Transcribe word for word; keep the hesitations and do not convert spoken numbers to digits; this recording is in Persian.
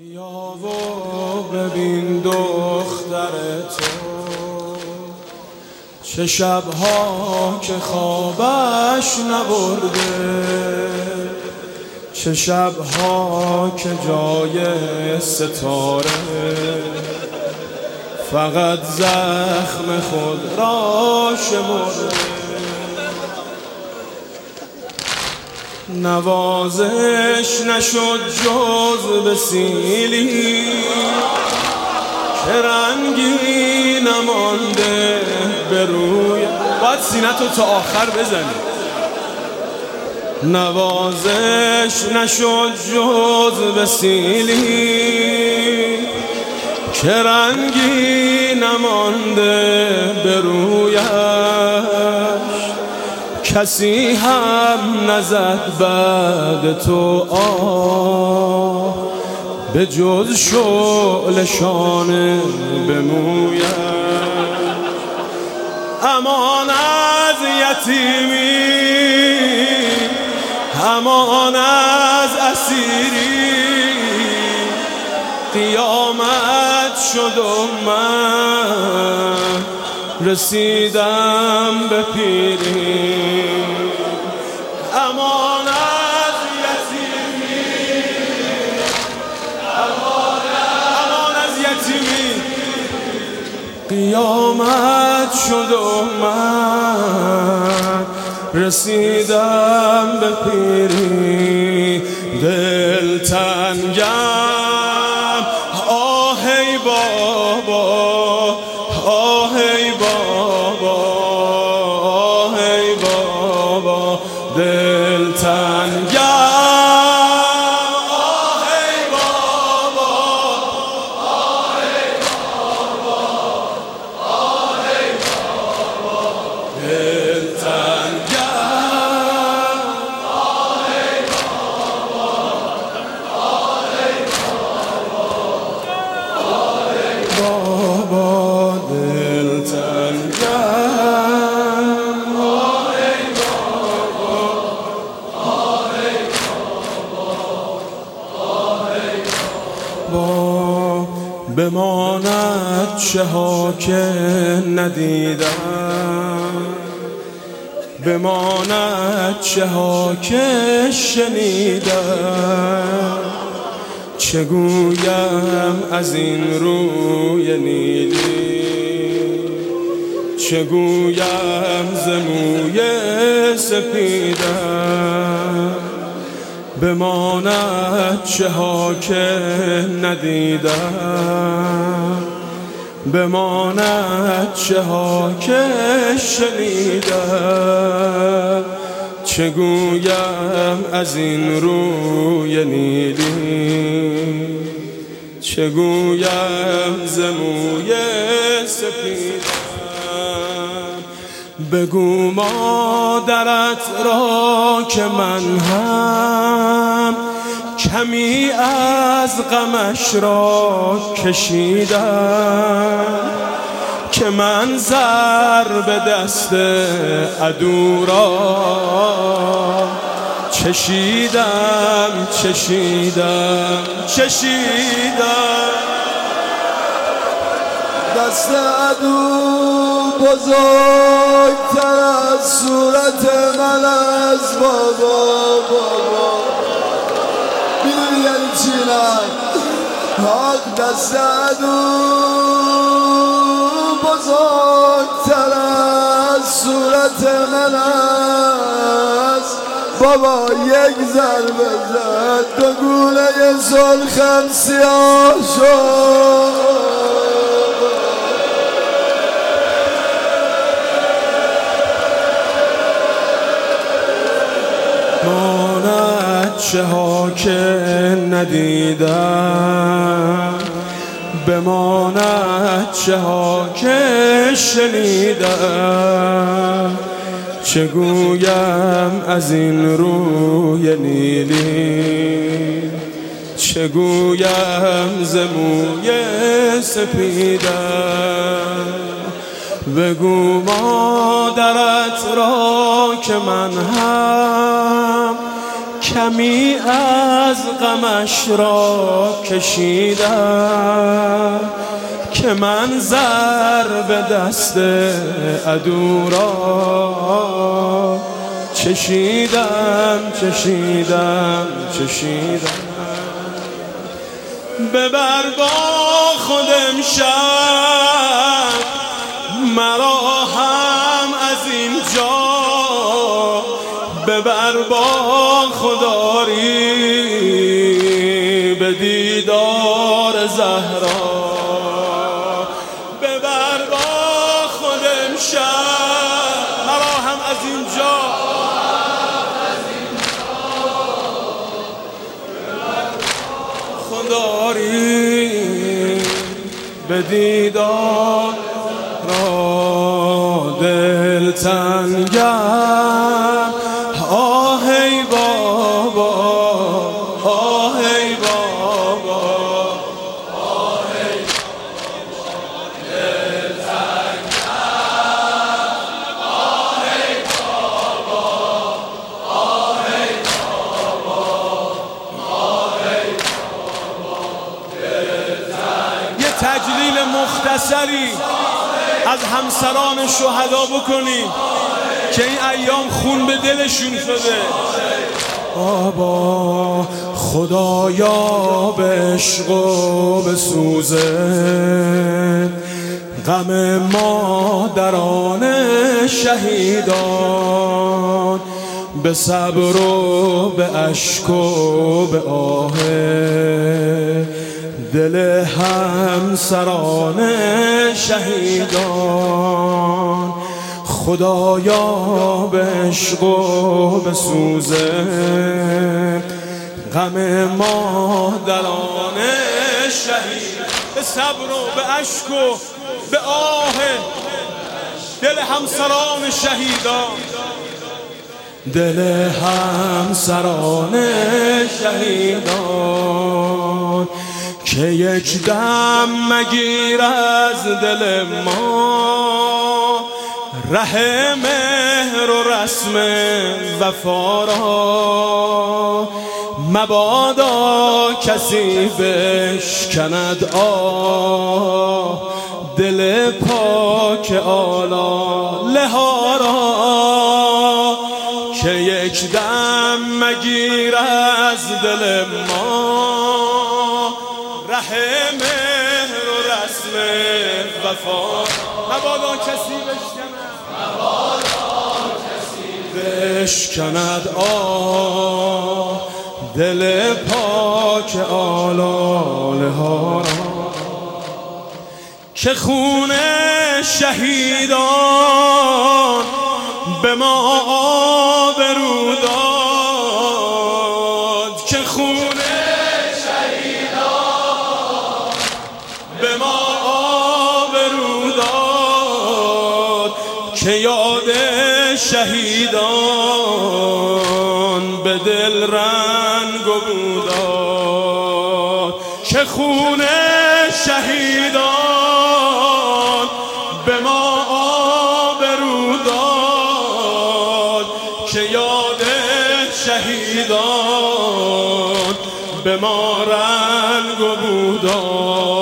بیا و ببین دختر تو چه شبها که خوابش نبرده، چه شبها که جای ستاره فقط زخم خود را شمرده. نوازش نشد جز به سیلی که رنگی نمانده به روی. باید سینتو تا آخر بزنی. نوازش نشد جز به سیلی که رنگی نمانده به رویش، کسی هم نزد بعد تو آه به جز شعله شانه به مویش. امان از یتیمی، امان از اسیری، قیامت شد و من رسیدم به پیری. امان از یتیمی، امان, امان از یتیمی، قیامت شد و من رسیدم به پیری. دل تنگم آهی بابا، آهی بابا، آهی بابا، دل تنگم آهی بابا، آهی بابا، آهی بابا، دل تنگم آهی بابا، آهی بابا، بابا دل تنگم آهی بابا، آهی بابا، آهی بابا. بماند چه ها که ندیدم، بماند چه ها که شنیدم، چه گویم از این روی نیلی، چه گویم ز موی سپیدم. بماند چه ها که ندیدم، بماند چه ها که شنیدم، چه گویم از این روی نیلی، چه گویم ز موی سپیدم. بگو مادرت را که من هم کمی از غمش را کشیدم، که من زر به دست عدو را چشیدم، چشیدم، چشیدم. دست عدو بزرگتر از صورت من از بابا، بابا میدونی یعنی چی نه؟ حق دست عدو بزرگتر از صورت من است بابا. یک ضربه زد دو گوله سرخم سیاه شد. بماند چه ها که ندیدم، بماند چه ها که شنیدم، چه گویم از این روی نیلی، چه گویم ز موی سپیدم. بگو مادرت را که من هم کمی از غمش را کشیدم که من زر به دست عدو را چشیدم چشیدم چشیدم. ببر با خودم شب مرا هم از اینجا، ببر با خداری به دیدار زهرا، ببر با خودم شب مرا هم از اینجا، خداری به دیدار را دل تنگم. آه ای بابا آه ای بابا آه ای بابا دل تنگم. آه ای بابا آه ای بابا آه ای بابا دل تنگم. یه تجلیل مختصری از همسران شهدا بکنیم که این ایام خون به دلشون شده. بابا خدایا به عشق و به سوزه غم مادران شهیدان، به صبر و به اشک و به آه دل همسران شهیدان. خدایا به عشق و به سوزه غم مادران شهید، به صبر و به اشک و به آه دل همسران شهیدان، دل همسران شهیدان. که یک دم مگیر از دل ما ره مهر و رسم وفا را، مبادا کسی بشکند آه دل پاک آلاله ها را. که یک دم مگیر از دل ما ره مهر و رسم وفا، مبادا کسی بشکند مبادا کسی بشکند آه دل پاک آلاله ها را. که خون شهیدان به ما آبرو داد، که خون شهیدان به ما آبرو داد، که یاد شهیدان به دل رنگ و بو داد. که خون شهیدان به ما آبرو داد، که یاد شهیدان به ما رنگ و بو داد.